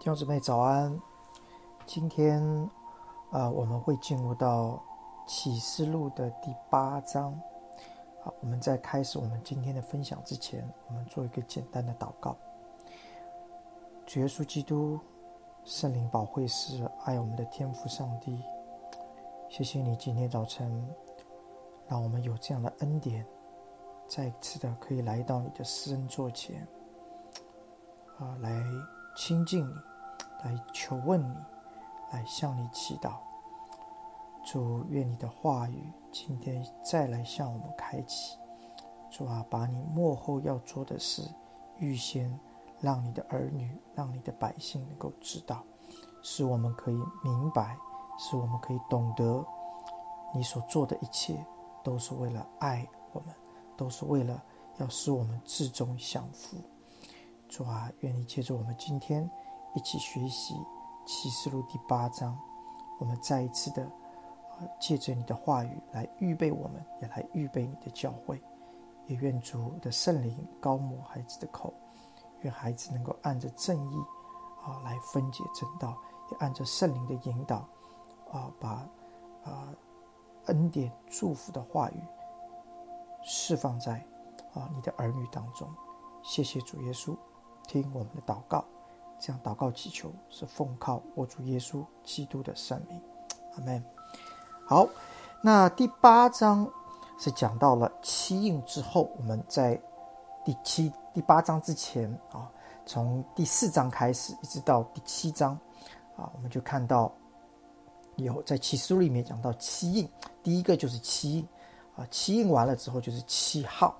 弟兄姊妹早安。今天我们会进入到启示录的第8章。好，我们在开始我们今天的分享之前，我们做一个简单的祷告。主耶稣基督，圣灵保惠师，爱我们的天父上帝，谢谢你今天早晨让我们有这样的恩典，再一次的可以来到你的施恩座前，来亲近你，来求问你，来向你祈祷。主，愿你的话语今天再来向我们开启。主啊，把你末后要做的事预先让你的儿女，让你的百姓能够知道，使我们可以明白，使我们可以懂得你所做的一切都是为了爱我们，都是为了要使我们至终享福。主啊，愿你借着我们今天一起学习启示录第8章，我们再一次的借着你的话语来预备我们，也来预备你的教会。也愿主的圣灵膏抹孩子的口，愿孩子能够按着正义来分解正道，也按着圣灵的引导把恩典祝福的话语释放在你的儿女当中。谢谢主耶稣，听我们的祷告，这样祷告祈求是奉靠我主耶稣基督的圣名，阿们。好，那第8章是讲到了七印之后，我们在第8章之前从第4章开始一直到第7章我们就看到有在启示录里面讲到七印。第一个就是七印七印完了之后就是7号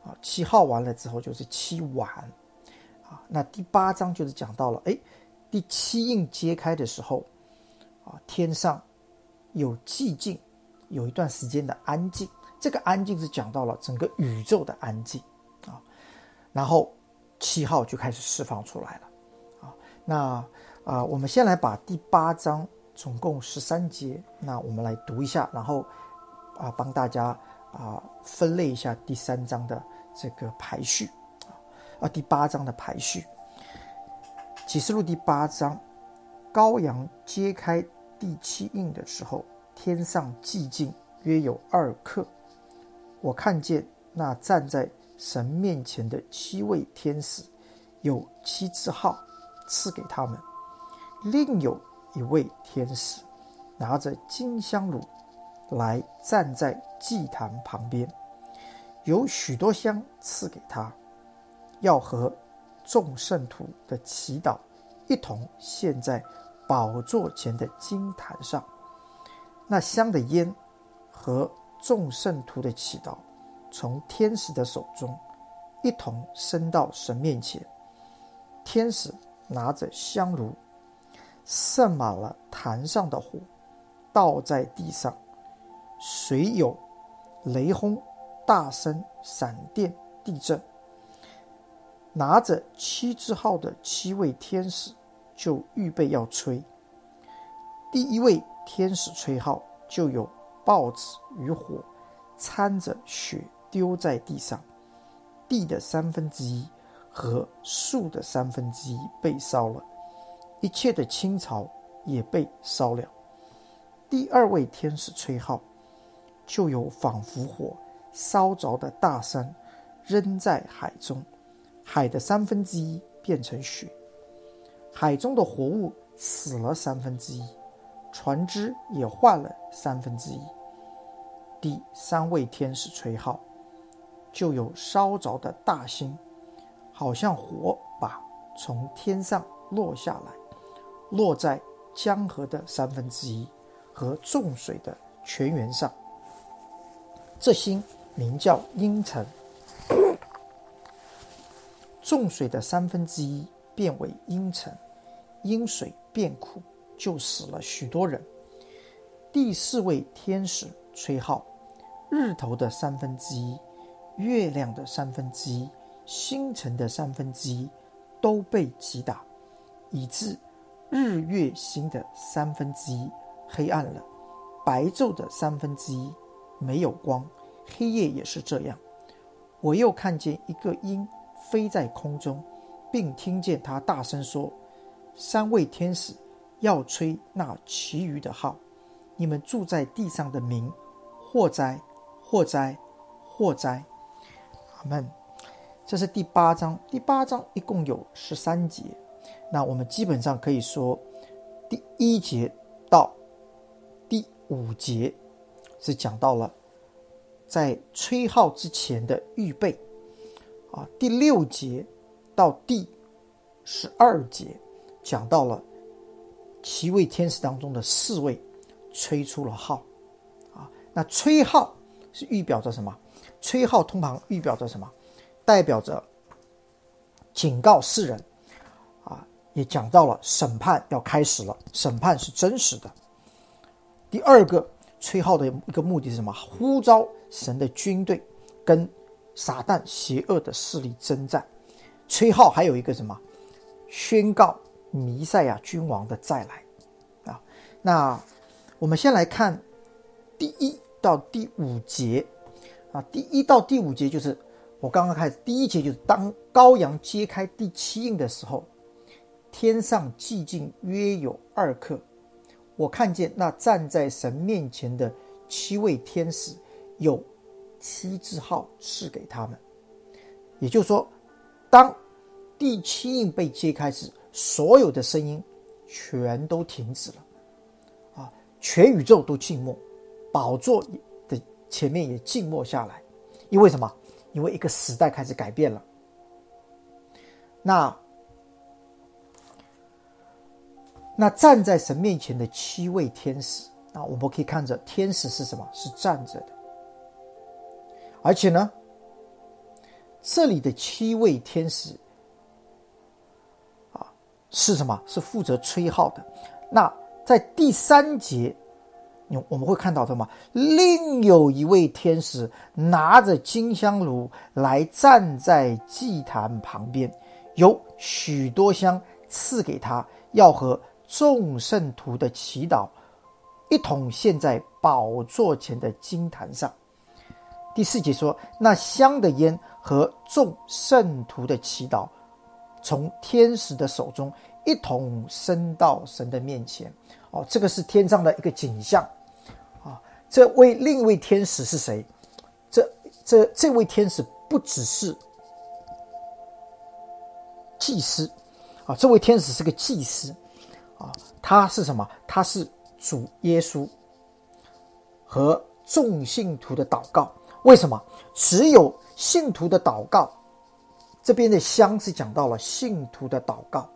7号完了之后就是7晚那第8章就是讲到了第7印揭开的时候天上有寂静，有一段时间的安静。这个安静是讲到了整个宇宙的安静然后7号就开始释放出来了那我们先来把第8章总共13节，那我们来读一下，然后帮大家分类一下第3章的这个排序第8章的排序。启示录第8章，羔羊揭开第7印的时候，天上寂静约有2刻。我看见那站在神面前的7位天使，有7支号赐给他们。另有一位天使拿着金香炉来站在祭坛旁边，有许多香赐给他，要和众圣徒的祈祷一同献在宝座前的金坛上。那香的烟和众圣徒的祈祷从天使的手中一同升到神面前。天使拿着香炉，盛满了坛上的火，倒在地上，随有雷轰、大声、闪电、地震。拿着7支号的7位天使就预备要吹。第一位天使吹号，就有报纸与火掺着血丢在地上，地的1/3和树的1/3被烧了，一切的青草也被烧了。第二位天使吹号，就有仿佛火烧着的大山扔在海中，海的1/3变成血，海中的活物死了1/3，船只也换了1/3。第3位天使吹号，就有烧着的大星，好像火把从天上落下来，落在江河的1/3和众水的泉源上。这星名叫阴沉，众水的1/3变为阴沉，阴水变苦，就死了许多人。第4位天使吹号，日头的1/3，月亮的1/3，星辰的1/3都被击打，以致日月星的1/3黑暗了，白昼的1/3没有光，黑夜也是这样。我又看见一个鹰飞在空中，并听见他大声说： 3位天使要吹那其余的号，你们住在地上的民，祸哉，祸哉，祸哉。阿们。这是第8章，第8章一共有13节。那我们基本上可以说，第1节到第5节是讲到了在吹号之前的预备第6节到第12节讲到了7位天使当中的4位吹出了号那吹号是预表着什么？吹号通常预表着什么？代表着警告世人也讲到了审判要开始了，审判是真实的。第2个吹号的一个目的是什么？呼召神的军队跟撒旦邪恶的势力征战。吹号还有一个什么？宣告弥赛亚君王的再来那我们先来看第1到第5节第1到第5节就是我刚刚开始，第1节就是当羔羊揭开第7印的时候，天上寂静约有2刻，我看见那站在神面前的7位天使有7支号赐给他们。也就是说，当第7印被揭开时，所有的声音全都停止了全宇宙都静默，宝座的前面也静默下来。因为什么？因为一个时代开始改变了。那站在神面前的7位天使我们可以看着天使是什么？是站着的。而且呢，这里的7位天使是什么？是负责吹号的。那在第3节我们会看到什么？另有一位天使拿着金香炉来站在祭坛旁边，有许多香赐给他，要和众圣徒的祈祷一同献在宝座前的金坛上。第4节说，那香的烟和众圣徒的祈祷从天使的手中一同升到神的面前这个是天上的一个景象这位另一位天使是谁？这位天使不只是祭司这位天使是个祭司他是什么？他是主耶稣和众信徒的祷告。为什么？只有信徒的祷告，这边的香是讲到了信徒的祷告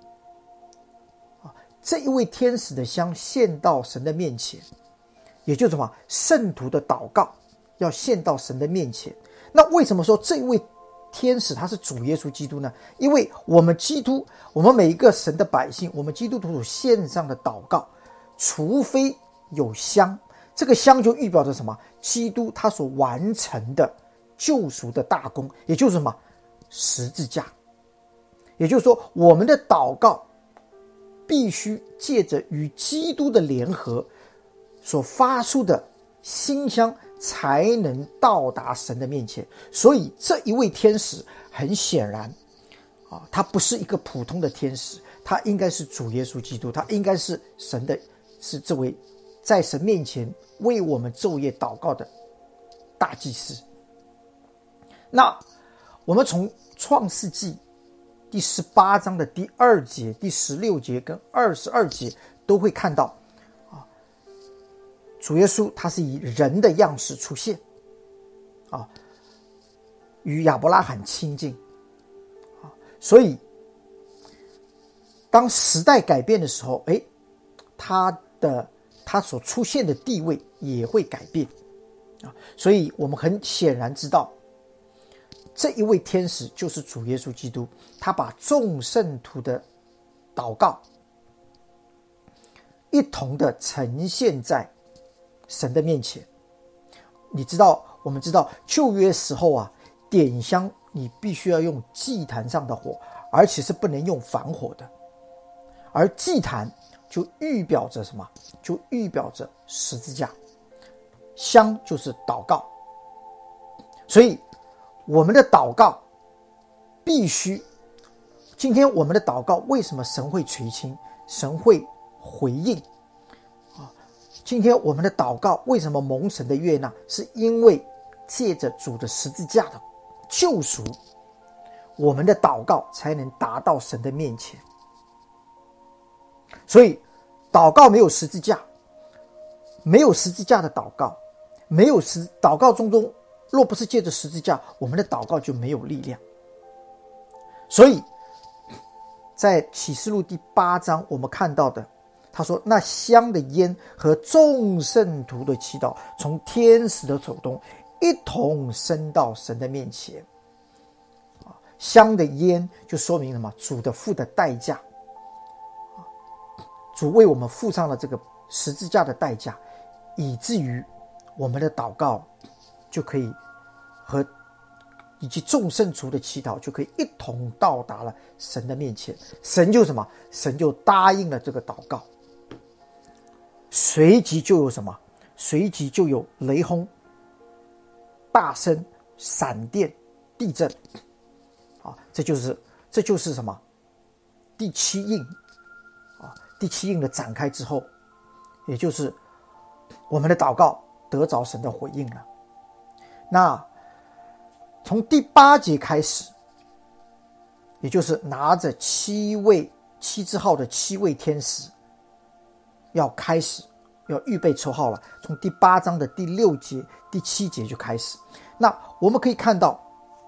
这一位天使的香献到神的面前，也就是什么？圣徒的祷告要献到神的面前。那为什么说这位天使他是主耶稣基督呢？因为我们基督，我们每一个神的百姓，我们基督徒所献上的祷告，除非有香，这个香就预表着什么？基督他所完成的救赎的大功，也就是什么？十字架。也就是说，我们的祷告必须借着与基督的联合所发出的馨香，才能到达神的面前。所以这一位天使很显然他不是一个普通的天使，他应该是主耶稣基督，他应该是神的，是这位在神面前为我们昼夜祷告的大祭司。那我们从创世纪第18章的第2节、第16节跟22节都会看到主耶稣他是以人的样式出现与亚伯拉罕亲近所以当时代改变的时候他所出现的地位也会改变所以我们很显然知道这一位天使就是主耶稣基督，他把众圣徒的祷告一同的呈现在神的面前。我们知道旧约时候点香你必须要用祭坛上的火，而且是不能用凡火的。而祭坛就预表着什么？就预表着十字架，香就是祷告。所以我们的祷告必须今天我们的祷告为什么神会垂听，神会回应今天我们的祷告为什么蒙神的悦纳，是因为借着主的十字架的救赎，我们的祷告才能达到神的面前。所以祷告没有十字架，没有十字架的祷告，祷告中若不是借着十字架，我们的祷告就没有力量。所以在启示录第8章我们看到的，他说那香的烟和众圣徒的祈祷从天使的手中一同升到神的面前。香的烟就说明什么？主的付的代价，主为我们付上了这个十字架的代价，以至于我们的祷告就可以以及众圣徒的祈祷就可以一同到达了神的面前。神就什么？神就答应了这个祷告，随即就有什么？随即就有雷轰、大声、闪电、地震这就是什么？第七印第七印的展开之后，也就是我们的祷告得着神的回应了。那从第8节开始，也就是拿着七支号的7位天使要预备抽号了。从第8章的第6节、第7节就开始。那我们可以看到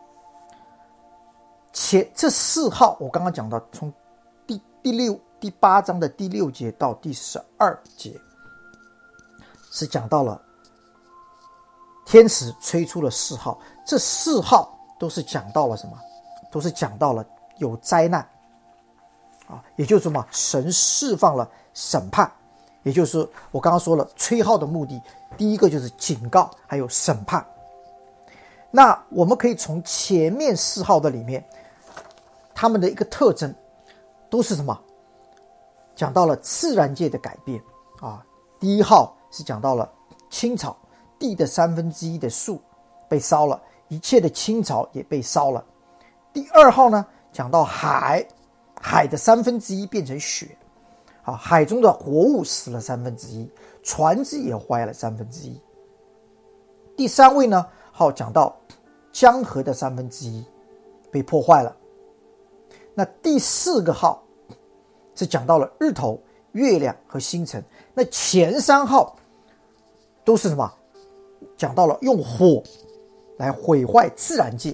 这4号，我刚刚讲到，从第8章的第6节到第12节，是讲到了天使吹出了4号。这4号都是讲到了什么？都是讲到了有灾难也就是什么？神释放了审判。也就是我刚刚说了，吹号的目的，第一个就是警告，还有审判。那我们可以从前面4号的里面，他们的一个特征都是什么？讲到了自然界的改变第1号是讲到了青草，地的1/3的树被烧了，一切的青草也被烧了。第2号呢，讲到海的1/3变成血海中的活物死了1/3，船只也坏了1/3。第3位呢，讲到江河的1/3被破坏了。那第4个号是讲到了日头、月亮和星辰。那前3号都是什么？讲到了用火来毁坏自然界，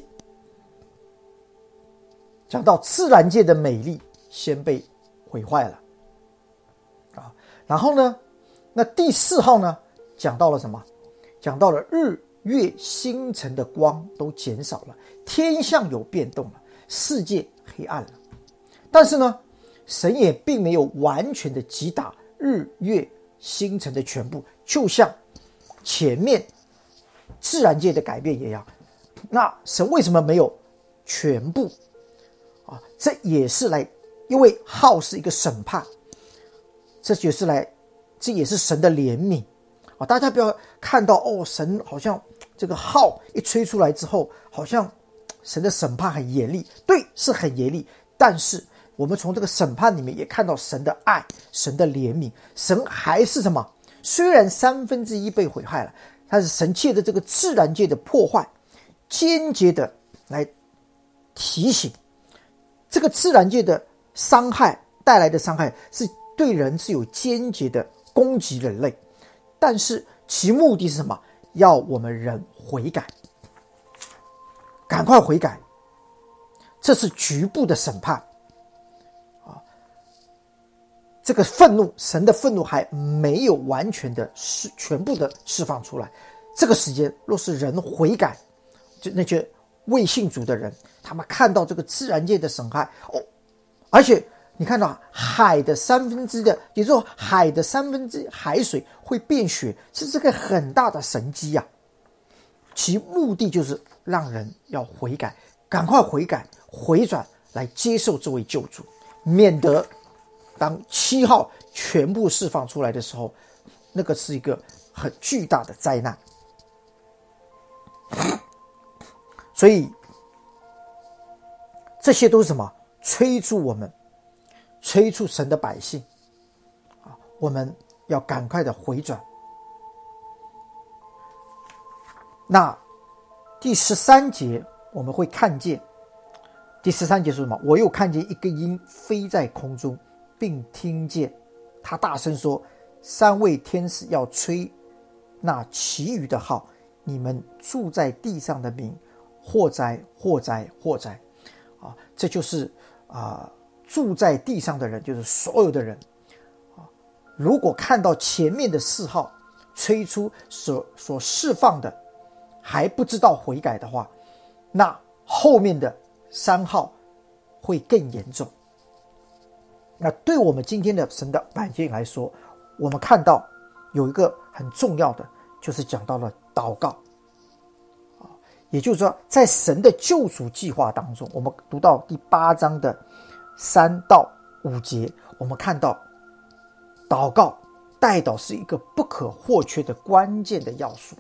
讲到自然界的美丽先被毁坏了然后呢，那第4号呢，讲到了什么？讲到了日月星辰的光都减少了，天象有变动了，世界黑暗了。但是呢，神也并没有完全的击打日月星辰的全部，就像前面自然界的改变一样。那神为什么没有全部这也是因为号是一个审判，这也是神的怜悯大家不要看到神好像这个号一吹出来之后，好像神的审判很严厉。对，是很严厉，但是我们从这个审判里面也看到神的爱，神的怜悯。神还是什么？虽然1/3被毁坏了，但是神借着这个自然界的破坏，间接的来提醒这个自然界的伤害带来的伤害是对人是有间接的攻击人类，但是其目的是什么？要我们人悔改，赶快悔改。这是局部的审判这个愤怒，神的愤怒还没有完全的全部的释放出来。这个时间若是人悔改，就那些未信主的人，他们看到这个自然界的损害而且你看到海的1/3的，也就是说海的1/3海水会变血，是这个很大的神迹其目的就是让人要悔改，赶快悔改回转来接受这位救主，免得当7号全部释放出来的时候，那个是一个很巨大的灾难。所以这些都是什么？ 催促我们，催促神的百姓我们要赶快的回转。那第13节我们会看见，第13节说什么？我又看见一个鹰飞在空中，并听见他大声说，3位天使要吹那其余的号，你们住在地上的民，祸哉祸哉祸哉这就是住在地上的人，就是所有的人如果看到前面的4号吹出所释放的还不知道悔改的话，那后面的3号会更严重。那对我们今天的神的百姓来说，我们看到有一个很重要的，就是讲到了祷告。也就是说，在神的救赎计划当中，我们读到第8章的3到5节，我们看到祷告代祷是一个不可或缺的关键的要素。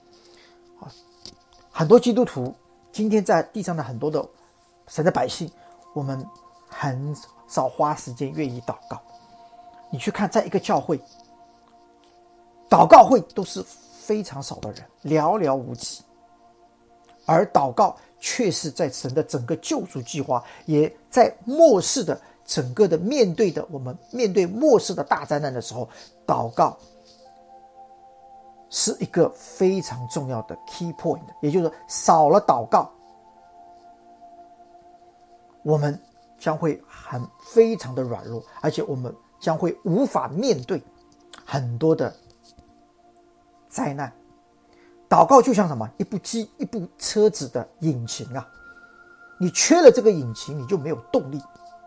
很多基督徒今天在地上的很多的神的百姓，我们很少花时间愿意祷告。你去看，在一个教会，祷告会都是非常少的人，寥寥无几。而祷告却是在神的整个救赎计划，也在末世的整个的我们面对末世的大灾难的时候，祷告是一个非常重要的 key point。 也就是说，少了祷告，我们将会非常的软弱，而且我们将会无法面对很多的灾难。祷告就像什么？一部车子的引擎你缺了这个引擎，你就没有动力。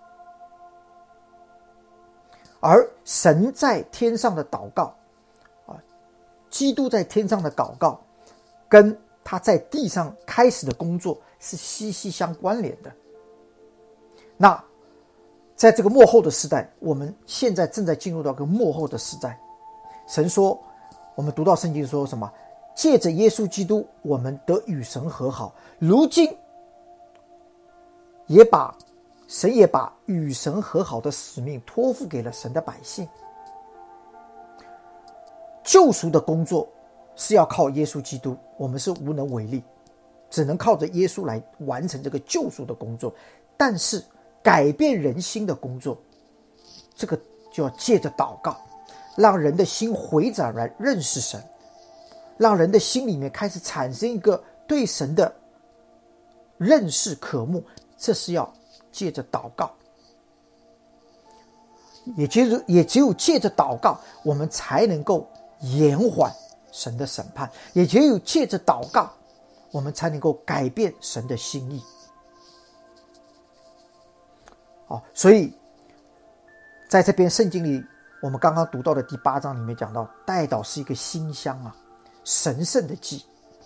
而神在天上的祷告基督在天上的祷告跟他在地上开始的工作是息息相关联的。那在这个末后的时代，我们现在正在进入到一个末后的时代。神说，我们读到圣经说什么？借着耶稣基督，我们得与神和好，如今神也把与神和好的使命托付给了神的百姓。救赎的工作是要靠耶稣基督，我们是无能为力，只能靠着耶稣来完成这个救赎的工作。但是改变人心的工作，这个就要借着祷告，让人的心回转来认识神，让人的心里面开始产生一个对神的认识渴慕，这是要借着祷告。也只有借着祷告，我们才能够延缓神的审判，也只有借着祷告，我们才能够改变神的心意。所以在这边圣经里，我们刚刚读到的第8章里面讲到，代祷是一个馨香神圣的祭。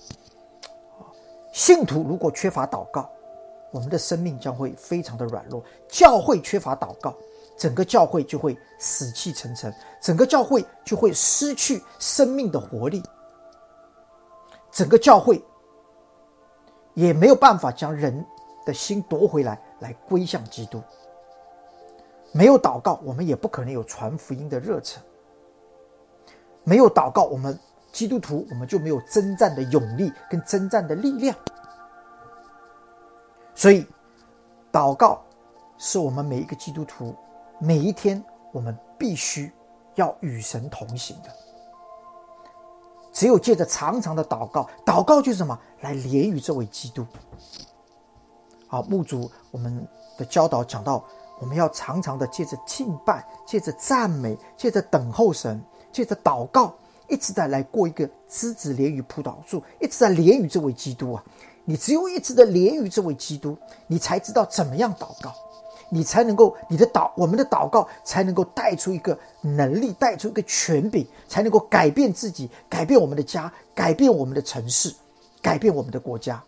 信徒如果缺乏祷告，我们的生命将会非常的软弱。教会缺乏祷告，整个教会就会死气沉沉，整个教会就会失去生命的活力，整个教会也没有办法将人的心夺回来归向基督。没有祷告，我们也不可能有传福音的热忱。没有祷告，我们基督徒我们就没有征战的勇力跟征战的力量。所以祷告是我们每一个基督徒每一天我们必须要与神同行的。只有借着长长的祷告，祷告就是什么？来连于这位基督。牧主我们的教导讲到，我们要常常的借着敬拜，借着赞美，借着等候神，借着祷告，一直在来过一个枝子连于葡萄树，一直在连于这位基督你只有一直的连于这位基督，你才知道怎么样祷告，你才能够我们的祷告才能够带出一个能力，带出一个权柄，才能够改变自己，改变我们的家，改变我们的城市，改变我们的国家。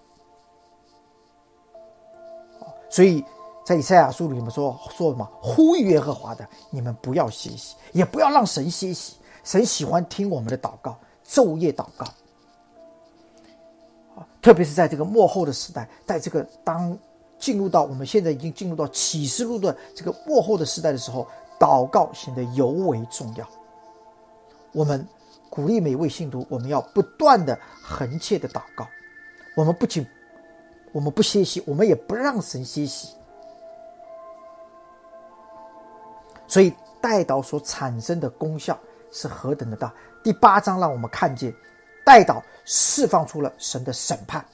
所以在以赛亚书里面说什么？呼吁耶和华的，你们不要歇息，也不要让神歇息。神喜欢听我们的祷告，昼夜祷告。特别是在这个末后的时代，在这个当我们现在已经进入到启示录的这个末后的时代的时候，祷告显得尤为重要。我们鼓励每一位信徒，我们要不断的恒切的祷告。我们不歇息，我们也不让神歇息。所以代祷所产生的功效是何等的大。第8章让我们看见代祷释放出了神的审判。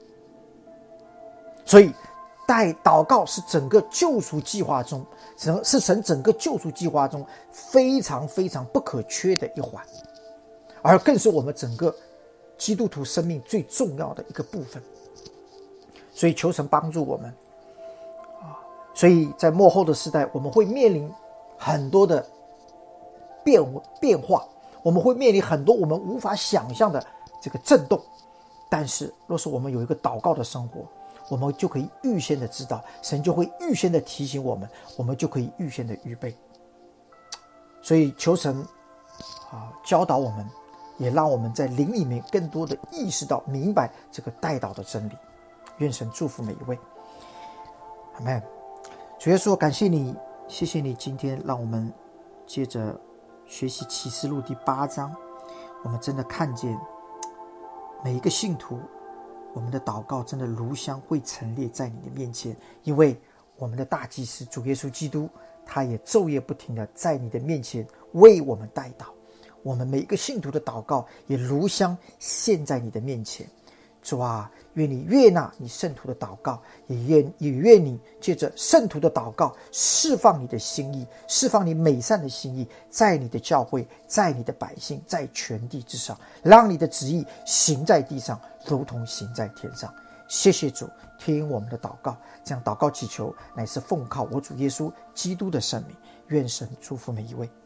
所以祷告是整个救赎计划中，是神整个救赎计划中非常非常不可缺的一环，而更是我们整个基督徒生命最重要的一个部分。所以求神帮助我们所以在末后的时代，我们会面临很多的变化，我们会面临很多我们无法想象的这个震动。但是若是我们有一个祷告的生活，我们就可以预先的知道，神就会预先的提醒我们，我们就可以预先的预备。所以求神教导我们，也让我们在灵里面更多的意识到明白这个代祷的真理。愿神祝福每一位。阿们。主耶稣，感谢你，谢谢你今天让我们接着学习启示录第8章，我们真的看见每一个信徒，我们的祷告真的如香会陈列在你的面前，因为我们的大祭司主耶稣基督，他也昼夜不停的在你的面前为我们代祷。我们每一个信徒的祷告也如香献在你的面前。主啊，愿你悦纳你圣徒的祷告，也愿你借着圣徒的祷告释放你的心意，释放你美善的心意，在你的教会，在你的百姓，在全地之上，让你的旨意行在地上，如同行在天上。谢谢主，听我们的祷告，这样祷告祈求乃是奉靠我主耶稣基督的圣名。愿神祝福每一位。